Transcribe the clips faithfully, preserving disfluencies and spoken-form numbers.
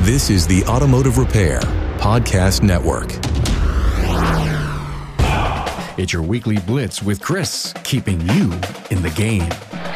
This is the Automotive Repair Podcast Network. It's your weekly blitz with Chris, keeping you in the game.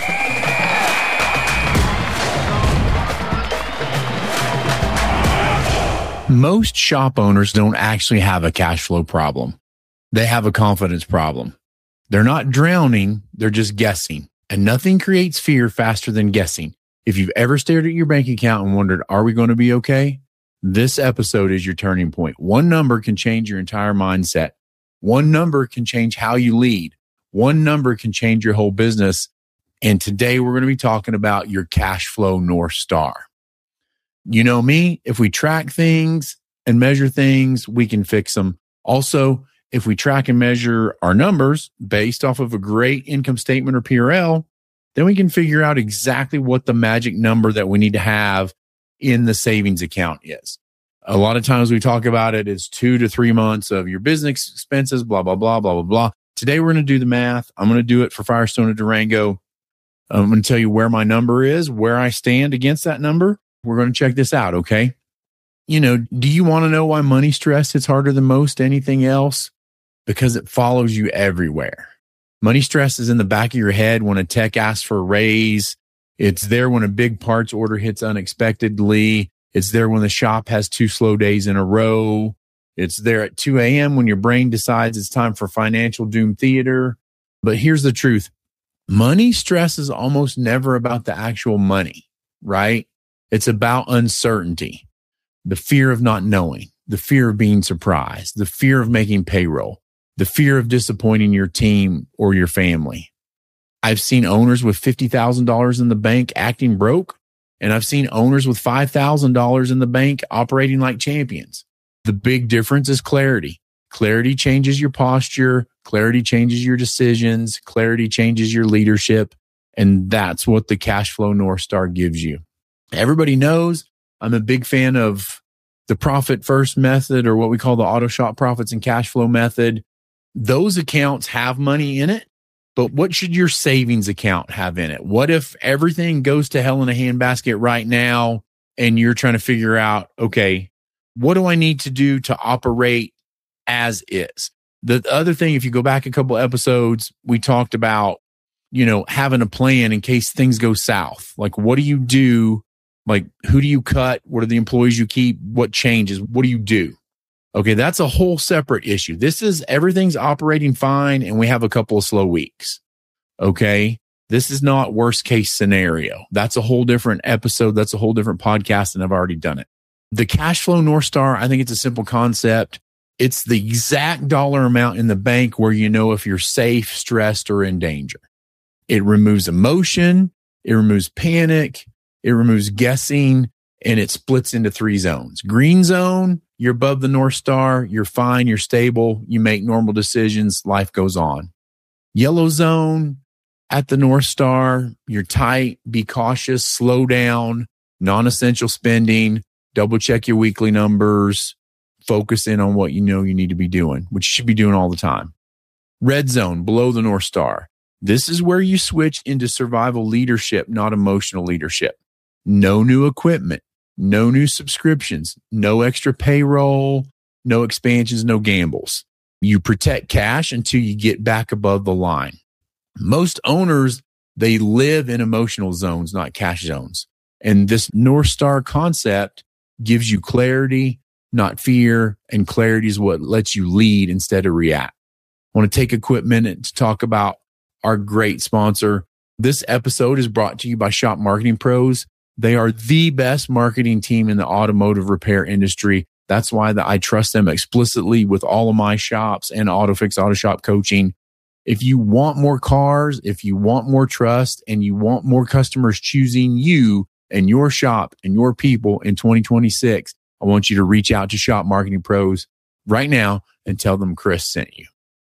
Most shop owners don't actually have a cash flow problem. They have a confidence problem. They're not drowning, they're just guessing. And nothing creates fear faster than guessing. If you've ever stared at your bank account and wondered, are we going to be okay? This episode is your turning point. One number can change your entire mindset. One number can change how you lead. One number can change your whole business. And today we're going to be talking about your cash flow North Star. You know me, if we track things and measure things, we can fix them. Also, if we track and measure our numbers based off of a great income statement or P and L, then we can figure out exactly what the magic number that we need to have in the savings account is. A lot of times we talk about it as two to three months of your business expenses, blah, blah, blah, blah, blah, blah. Today, we're going to do the math. I'm going to do it for Firestone and Durango. I'm going to tell you where my number is, where I stand against that number. We're going to check this out, okay? You know, do you want to know why money stress hits harder than most anything else? Because it follows you everywhere. Money stress is in the back of your head when a tech asks for a raise. It's there when a big parts order hits unexpectedly. It's there when the shop has two slow days in a row. It's there at two a.m. when your brain decides it's time for financial doom theater. But here's the truth. Money stress is almost never about the actual money, right? It's about uncertainty, the fear of not knowing, the fear of being surprised, the fear of making payroll, the fear of disappointing your team or your family. I've seen owners with fifty thousand dollars in the bank acting broke, and I've seen owners with five thousand dollars in the bank operating like champions. The big difference is clarity. Clarity changes your posture. Clarity changes your decisions. Clarity changes your leadership. And that's what the cash flow North Star gives you. Everybody knows I'm a big fan of the profit first method, or what we call the auto shop profits and cash flow method. Those accounts have money in it, but what should your savings account have in it? What if everything goes to hell in a handbasket right now and you're trying to figure out, okay, what do I need to do to operate as is? The other thing, if you go back a couple episodes, we talked about, you know, having a plan in case things go south. Like, what do you do? Like, who do you cut? What are the employees you keep? What changes? What do you do? Okay, that's a whole separate issue. This is everything's operating fine and we have a couple of slow weeks. Okay, this is not worst case scenario. That's a whole different episode. That's a whole different podcast, and I've already done it. The cash flow North Star, I think it's a simple concept. It's the exact dollar amount in the bank where you know if you're safe, stressed, or in danger. It removes emotion. It removes panic. It removes guessing, and it splits into three zones. Green zone, you're above the North Star. You're fine. You're stable. You make normal decisions. Life goes on. Yellow zone, at the North Star, you're tight. Be cautious. Slow down. Non-essential spending. Double check your weekly numbers. Focus in on what you know you need to be doing, which you should be doing all the time. Red zone, below the North Star. This is where you switch into survival leadership, not emotional leadership. No new equipment, no new subscriptions, no extra payroll, no expansions, no gambles. You protect cash until you get back above the line. Most owners, they live in emotional zones, not cash zones. And this North Star concept gives you clarity, not fear, and clarity is what lets you lead instead of react. I want to take a quick minute to talk about our great sponsor. This episode is brought to you by Shop Marketing Pros. They are the best marketing team in the automotive repair industry. That's why the, I trust them explicitly with all of my shops and AutoFix Auto Shop coaching. If you want more cars, if you want more trust, and you want more customers choosing you and your shop and your people in twenty twenty-six, I want you to reach out to Shop Marketing Pros right now and tell them Chris sent you.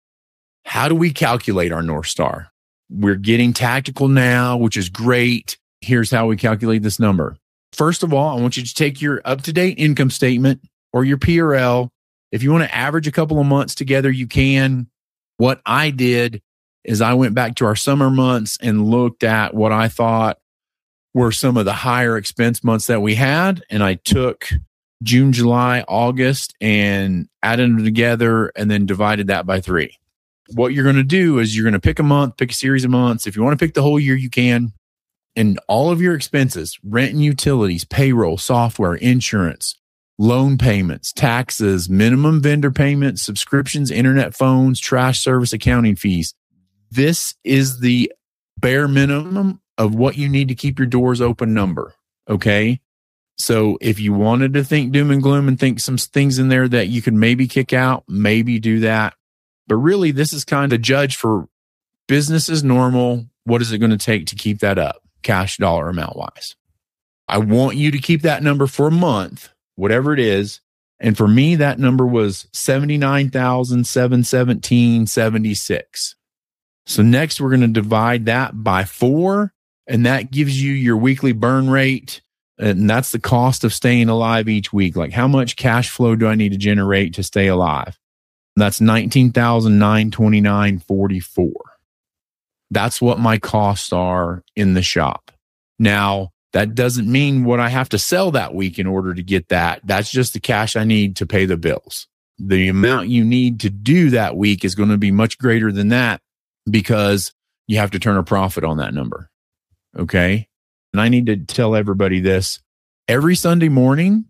How do we calculate our North Star? We're getting tactical now, which is great. Here's how we calculate this number. First of all, I want you to take your up-to-date income statement or your P and L. If you want to average a couple of months together, you can. What I did is I went back to our summer months and looked at what I thought were some of the higher expense months that we had. And I took June, July, August, and added them together and then divided that by three. What you're going to do is you're going to pick a month, pick a series of months. If you want to pick the whole year, you can. And all of your expenses, rent and utilities, payroll, software, insurance, loan payments, taxes, minimum vendor payments, subscriptions, internet phones, trash service, accounting fees. This is the bare minimum of what you need to keep your doors open number. Okay. So if you wanted to think doom and gloom and think some things in there that you could maybe kick out, maybe do that. But really, this is kind of judge for business as normal. What is it going to take to keep that up, cash dollar amount wise? I want you to keep that number for a month, whatever it is. And for me, that number was seventy-nine thousand seven hundred seventeen dollars and seventy-six cents. So next, we're going to divide that by four, and that gives you your weekly burn rate. And that's the cost of staying alive each week. Like, how much cash flow do I need to generate to stay alive? And that's nineteen thousand nine hundred twenty-nine dollars and forty-four cents. That's what my costs are in the shop. Now, that doesn't mean what I have to sell that week in order to get that. That's just the cash I need to pay the bills. The amount you need to do that week is going to be much greater than that because you have to turn a profit on that number. Okay? And I need to tell everybody this. Every Sunday morning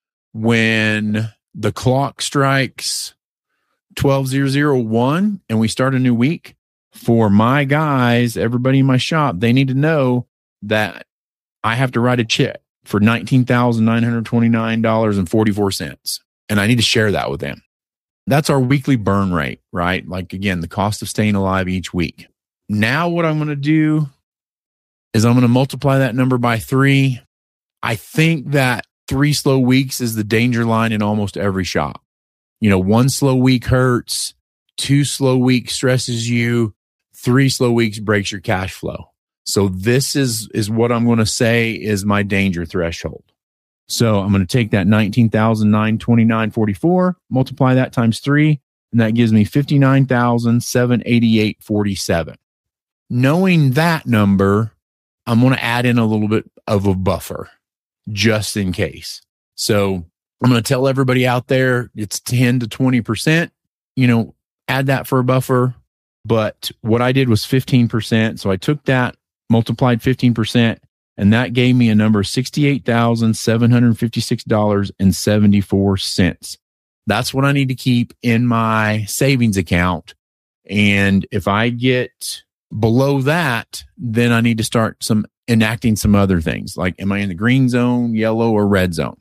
when the clock strikes twelve oh one and we start a new week, for my guys, everybody in my shop, they need to know that I have to write a check for nineteen thousand nine hundred twenty-nine dollars and forty-four cents. And I need to share that with them. That's our weekly burn rate, right? Like, again, the cost of staying alive each week. Now what I'm going to do is I'm going to multiply that number by three. I think that three slow weeks is the danger line in almost every shop. You know, one slow week hurts, two slow weeks stresses you, three slow weeks breaks your cash flow. So this is, is what I'm going to say is my danger threshold. So I'm going to take that nineteen thousand nine hundred twenty-nine dollars and forty-four cents, multiply that times three, and that gives me fifty-nine thousand seven hundred eighty-eight dollars and forty-seven cents. Knowing that number, I'm going to add in a little bit of a buffer just in case. So I'm going to tell everybody out there it's ten to twenty percent, you know, add that for a buffer. But what I did was fifteen percent. So I took that, multiplied fifteen percent, and that gave me a number of sixty-eight thousand seven hundred fifty-six dollars and seventy-four cents. That's what I need to keep in my savings account. And if I get below that, then I need to start some enacting some other things. Like, am I in the green zone, yellow, or red zone?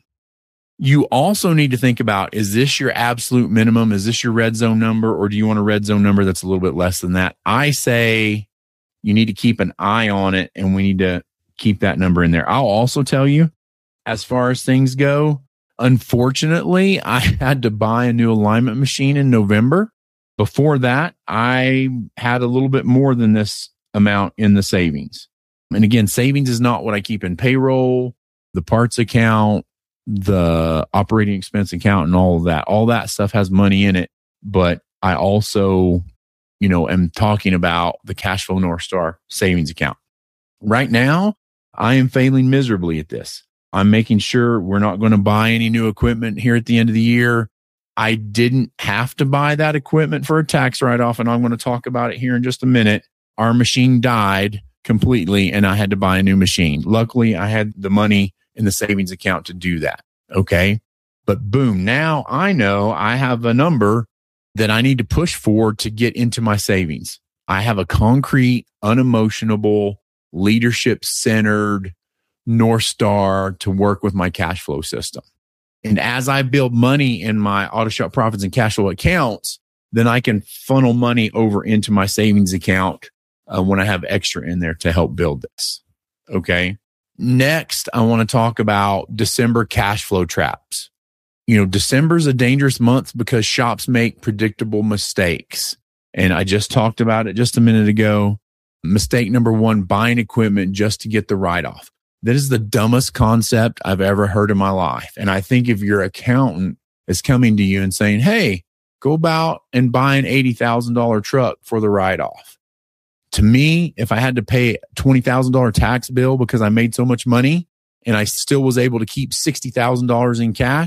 You also need to think about, is this your absolute minimum? Is this your red zone number? Or do you want a red zone number that's a little bit less than that? I say you need to keep an eye on it, and we need to keep that number in there. I'll also tell you, as far as things go, unfortunately, I had to buy a new alignment machine in November. Before that, I had a little bit more than this amount in the savings. And again, savings is not what I keep in payroll, the parts account, the operating expense account, and all of that. All that stuff has money in it. But I also, you know, am talking about the Cash Flow North Star savings account. Right now, I am failing miserably at this. I'm making sure we're not going to buy any new equipment here at the end of the year. I didn't have to buy that equipment for a tax write-off, and I'm going to talk about it here in just a minute. Our machine died completely, and I had to buy a new machine. Luckily, I had the money in the savings account to do that. Okay. But boom, now I know I have a number that I need to push for to get into my savings. I have a concrete, unemotional, leadership-centered North Star to work with my cash flow system. And as I build money in my Auto Shop Profits and Cash Flow accounts, then I can funnel money over into my savings account uh, when I have extra in there to help build this. Okay. Next, I want to talk about December cash flow traps. You know, December is a dangerous month because shops make predictable mistakes. And I just talked about it just a minute ago. Mistake number one, buying equipment just to get the write-off. That is the dumbest concept I've ever heard in my life. And I think if your accountant is coming to you and saying, hey, go about and buy an eighty thousand dollars truck for the write-off. To me, if I had to pay a twenty thousand dollars tax bill because I made so much money and I still was able to keep sixty thousand dollars in cash,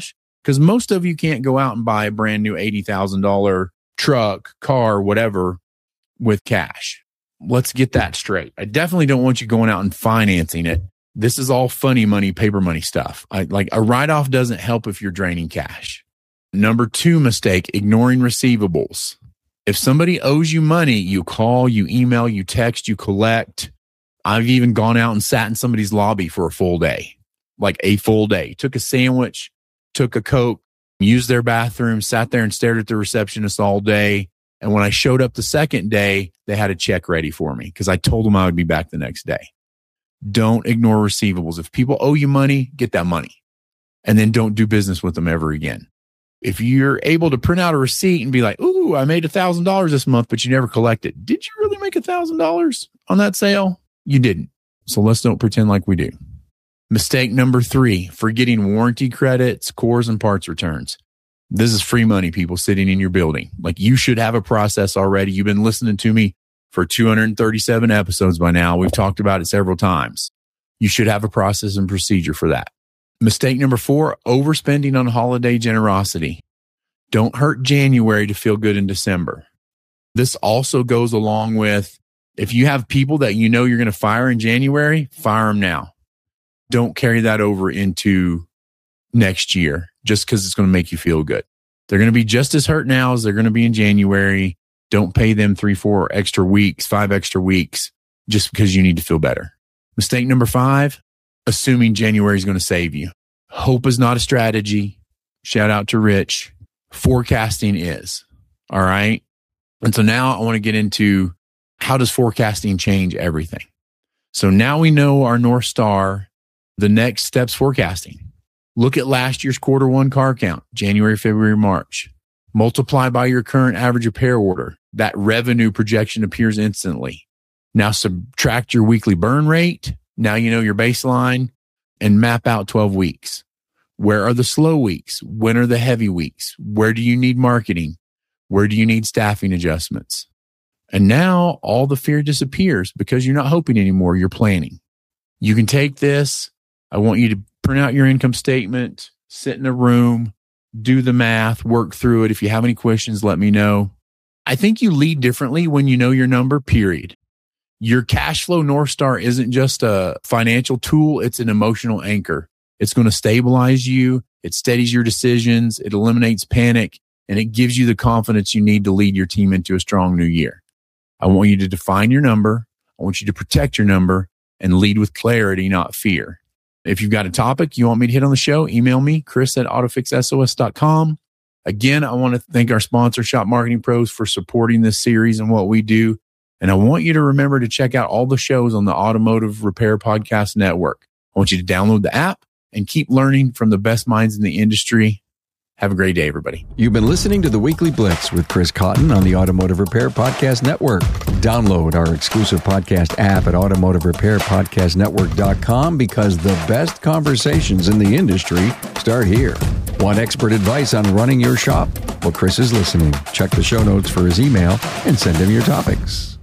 Because most of you can't go out and buy a brand new eighty thousand dollars truck, car, whatever with cash. Let's get that straight. I definitely don't want you going out and financing it. This is all funny money, paper money stuff. I, like a write-off doesn't help if you're draining cash. Number two mistake, ignoring receivables. If somebody owes you money, you call, you email, you text, you collect. I've even gone out and sat in somebody's lobby for a full day, like a full day. Took a sandwich, took a Coke, used their bathroom, sat there and stared at the receptionist all day. And when I showed up the second day, they had a check ready for me because I told them I would be back the next day. Don't ignore receivables. If people owe you money, get that money and then don't do business with them ever again. If you're able to print out a receipt and be like, ooh, I made one thousand dollars this month, but you never collected. Did you really make one thousand dollars on that sale? You didn't. So let's don't pretend like we do. Mistake number three, forgetting warranty credits, cores, and parts returns. This is free money, people sitting in your building. Like you should have a process already. You've been listening to me for two hundred thirty-seven episodes by now. We've talked about it several times. You should have a process and procedure for that. Mistake number four, overspending on holiday generosity. Don't hurt January to feel good in December. This also goes along with if you have people that you know you're going to fire in January, fire them now. Don't carry that over into next year just because it's going to make you feel good. They're going to be just as hurt now as they're going to be in January. Don't pay them three, four extra weeks, five extra weeks just because you need to feel better. Mistake number five, assuming January is going to save you. Hope is not a strategy. Shout out to Rich. Forecasting is. All right. And so now I want to get into how does forecasting change everything? So now we know our North Star, the next steps forecasting. Look at last year's quarter one car count, January, February, March. Multiply by your current average repair order. That revenue projection appears instantly. Now subtract your weekly burn rate. Now you know your baseline and map out twelve weeks. Where are the slow weeks? When are the heavy weeks? Where do you need marketing? Where do you need staffing adjustments? And now all the fear disappears because you're not hoping anymore. You're planning. You can take this. I want you to print out your income statement, sit in a room, do the math, work through it. If you have any questions, let me know. I think you lead differently when you know your number, period. Your cash flow North Star isn't just a financial tool. It's an emotional anchor. It's going to stabilize you. It steadies your decisions. It eliminates panic, and it gives you the confidence you need to lead your team into a strong new year. I want you to define your number. I want you to protect your number and lead with clarity, not fear. If you've got a topic you want me to hit on the show, email me, Chris at autofix S O S dot com. Again, I want to thank our sponsor, Shop Marketing Pros, for supporting this series and what we do. And I want you to remember to check out all the shows on the Automotive Repair Podcast Network. I want you to download the app and keep learning from the best minds in the industry. Have a great day, everybody. You've been listening to The Weekly Blitz with Chris Cotton on the Automotive Repair Podcast Network. Download our exclusive podcast app at automotive repair podcast network dot com because the best conversations in the industry start here. Want expert advice on running your shop? Well, Chris is listening. Check the show notes for his email and send him your topics.